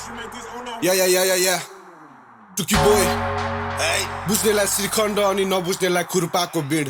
या टुकी boy बुझ्नेलाई Shrikhand अनि नबुझ्नेलाई खुर्पाको bid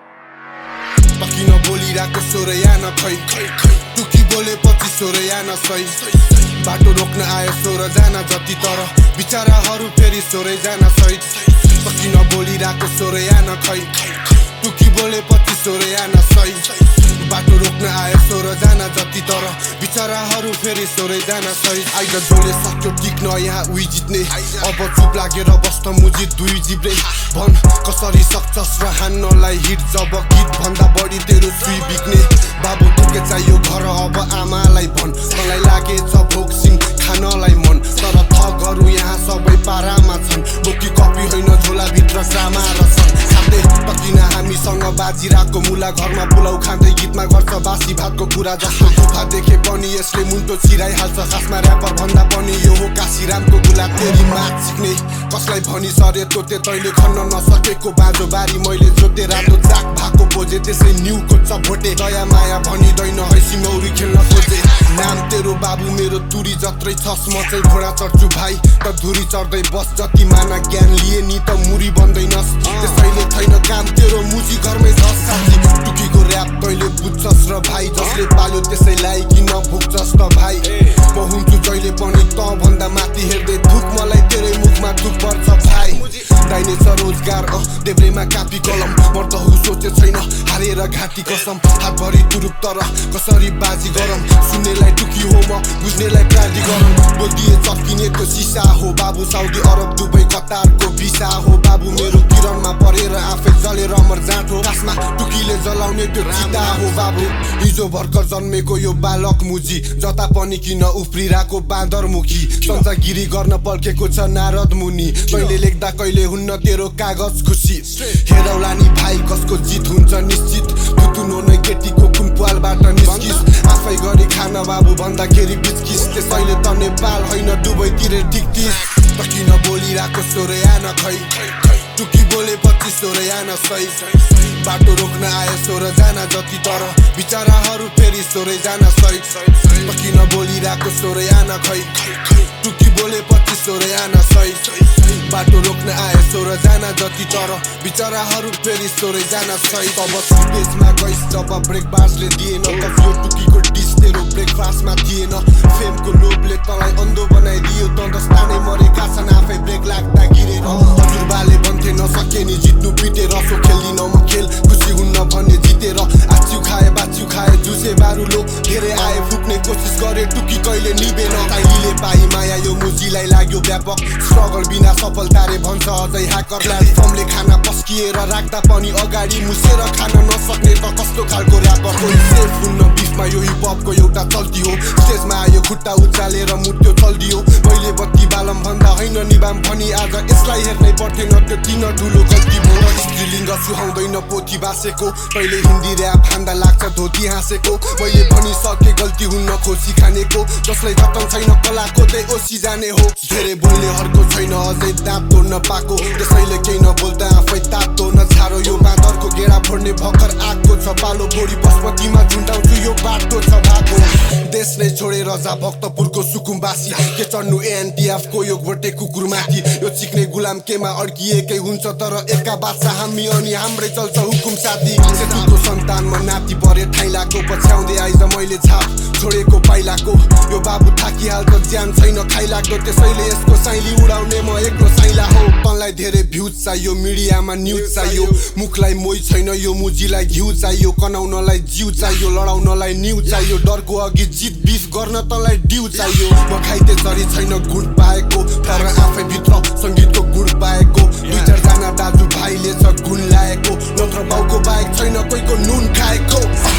पक्की नबोलिरहेको सोरया न खै टुकी बोलेपछि सोरया न सही बाटो रोक्न आयो सोर जान जति तर बिचाराहरू फेरि सोरै जान सही पक्की नबोलिरहेको सोरया न खै टुकी बोलेपछि सोरया न सही बाटो रोक्न आयो सोर जान जति तर बिचाराहरू फेरि सोरै जान सही आइज जोले सक्यो टिक्न यहाँ उही जित्ने अब चुप लागेर बस्न मुजित दुई जिब्रे भन कसरी सक्छस् र हान्नलाई हिट जब गीत भन्दा बढी तेरो सुई बिग्ने बाबु तोके चाहियो घर अब आमालाई भन मलाई लागेछ भोक्सिङ खानलाई मन तर थगहरू यहाँ सबै पारामा छन् बोकी कपी होइन झोलाभित्र ड्रामा र साथै पकिन हामीसँग बाजिरहेको मुला घरमा पुलाउ खाँदै गीतमा गर्छ बासी भातको कुरा जस्तो दुखा देखे पनि यसले मुन्टो छिराइहाल्छ खासमा ऱ्यापर भन्दा पनि यो हो काशीरामको गुला तेरी मात सिक्ने कसलाई भनी सरे तोते तैले खन्न नसकेको बाँझो बारी मैले जोते रातो चाक भएको बोझे त्यसै न्यु खोज्छ भोटे दया माया भनिँदैन है सिमौरी खेल्न खोजे नाम तेरो बाबु मेरो तुरी जत्रै छस् म चाहिँ घोडा चढ्छु भाइ त धुरी चढ्दै बस जति माना ज्ञान लिए नि त मुरी बन्दैनस् त्यसैले छैन काम तेरो मुजी घरमै झस् साथी टुकीको ऱ्याप तैले बुझ्छस् र भाइ जसले पाल्यो त्यसैलाई किन भुक्छस् त भाइ म हुन्छु जहिले पनि त भन्दा माथि हेर्दै थुक मलाई तेरै मुखमा थुक पर्छ भाइ दाइने छ रोजगार देब्रेमा कापी कलम मर्दहु सोचे छैन हारेर घाँटी कसम हातभरि तुरुप तर कसरी बाजी गरम सुन्नेलाई टुकी हो म बुझ्नेलाई प्रादी गरम बोल्दिए चस्किनेको सिसा हो बाबु साउदी अरब दुबई कतारको भिसा हो बाबु मेरो किरणमा परेर आफै जलेर मर जाँठो खासमा टुकीले जलाउने त्यो चिता हो बाबु हिजो भर्खर जन्मेको यो बालक मुजी जता पनि किन उफ्रिरहेको बाँदर मुखी सञ्चागिरी गर्न पल्केको छ नारद मुनि कहिले लेख्दा कहिले हुन्न तेरो कागज खुसी हेरौला नि भाइ कसको जित हुन्छ निश्चित तुतुनो नै केटीको कुन पालबाट निस्किस आफै गरी खान बाबु भन्दाखेरि बिचकिस त्यसैले त नेपाल होइन दुबईतिर टिकटिस किन बोलिरहेको सोरया न खै टुकी बोलेपछि सोरया न सही बाटो रोक्न आयो सोर जान जति तर बिचाराहरू फेरि सोरै जान सही किन बोलिरहेको सोरया न खै टुकी बोलेपछि सोरया न सही बाटो रोक्न आयो सोर जान जति तर बिचाराहरू फेरि सोरै जान सही तब स्टेजमा गइस जब ब्रेकफास्टले दिएन त यो टुकीको डिस तेरो ब्रेकफास्टमा थिएन फेमको लोभले तँलाई अन्धो बनाइदियो त दस्तानै मरेका छन् आफै ब्रेक लाग्दा गिरेर हजुरबाले भन्थे नसके नि जित्नु पिटेर सो खेल्दिन म खेल खुसी हुन्न भन्ने जितेर आच्यु खाए जुसे बारुलो धेरै आए फुक्ने कोसिस गरे टुकी कहिले निभेन काइलीले पाइ माया यो मुजीलाई लाग्यो व्यापक स्ट्रगल बिना सफलताले भन्छ अझै ह्याकर प्लेटफर्मले खाना पस्किएर राख्दा पनि अगाडि मुसेर खान नसक्ने त कस्तो खालको ऱ्यापर हो सेफ हुन्न बिफमा यो हिपहपको एउटा चल्ती हो स्टेजमा आयो खुट्टा उचालेर मुट्यो चल्दियो मैले बत्ती बालम भन्दा होइन निभाम भनी आज यसलाई हेर्नै पर्थेन त्यो किन ठुलो गल्ती भयो स्त्रीलिङ्ग सुहाउँदैन पोथी बासेको पहिले हिन्दी ऱ्याप हान्दा लाग्छ धोती हाँसेको मैले भनिसके गल्ती हुन्न खोसी खानेको जसलाई जतन छैन कला खोज्दै ओसी जाने हो धेरै बोल्नेहरूको छैन अझै दाँत तोड्न पाएको त्यसैले केही नबोल्दा आफै तातो नछारो यो बाँदरको गेडा फोड्ने भर्खर आगको छ पालो बोडी पशुपतिमा झुन्डाउँछु यो बाटो छ भएको देश नै छोडेर जा भक्तपुरको सुकुम्बासी के चढ्नु एएनटिएफ को यो गोटे कुकुरमाथि यो चिक्ने गुलाम केमा अड्किएकै हुन्छ तर एका बादशाह हामी अनि हाम्रै चल्छ हुकुम साथी सेतुको सन्तानमा नाति परे ठाइलाको पछ्याउँदै आइज मैले छाप छोडेको पाइलाको यो बाबु थाकिहाल्छ ज्यान छैन खाइलाग्दो त्यसैले यसको साइली उडाउने म एक्लो साइला हो तँलाई धेरै भ्युज चाहियो मिडियामा न्युज चाहियो मुखलाई मोही छैन यो मुजीलाई घिउ चाहियो कनाउनलाई जिउ चाहियो लडाउनलाई न्यु चाहियो डरको अघि जित बिफ गर्न तँलाई ड्यु चाहियो म खाइते चरी छैन गुण पाएको तर आफै भित्र सङ्गीतको गुण पाएको दुई चारजना दाजु भाइले छ गुण लाएको नत्र बाउको बाहेक छैन कोहीको नुन खाएको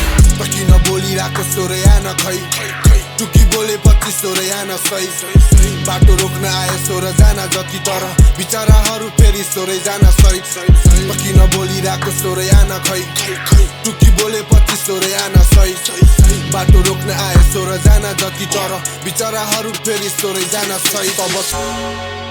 किन बोलिरहेको सोरया न खै टुकी बोलेपछि सोरया न सही बाटो रोक्न आयो सोर जान जति तर बिचाराहरू फेरि सोरै जान सही किन बोलिरहेको सोरया न खै टुकी बोलेपछि सोरया न सही बाटो रोक्न आयो सोर जान जति तर बिचाराहरू फेरि सोरै जान सही तब